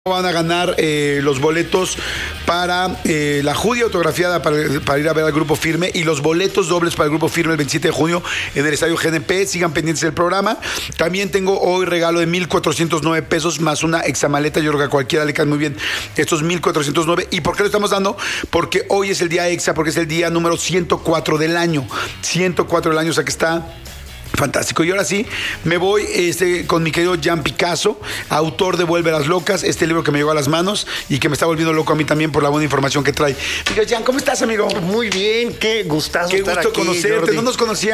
Van a ganar los boletos para la Judy autografiada para ir a ver al Grupo Firme y los boletos dobles para el Grupo Firme el 27 de junio en el Estadio GNP. Sigan pendientes del programa. También tengo hoy regalo de 1,409 pesos más una examaleta. Yo creo que a cualquiera le caen muy bien estos 1,409. ¿Y por qué lo estamos dando? Porque hoy es el día exa, porque es el día número 104 del año. 104 del año, o sea que está fantástico. Y ahora sí, me voy con mi querido Jan Picasso, autor de Vuelve las Locas, este libro que me llegó a las manos y que me está volviendo loco a mí también por la buena información que trae. Jan, ¿cómo estás, amigo? Muy bien, qué gustazo Qué estar gusto aquí, conocerte, Jordi. no nos conocíamos.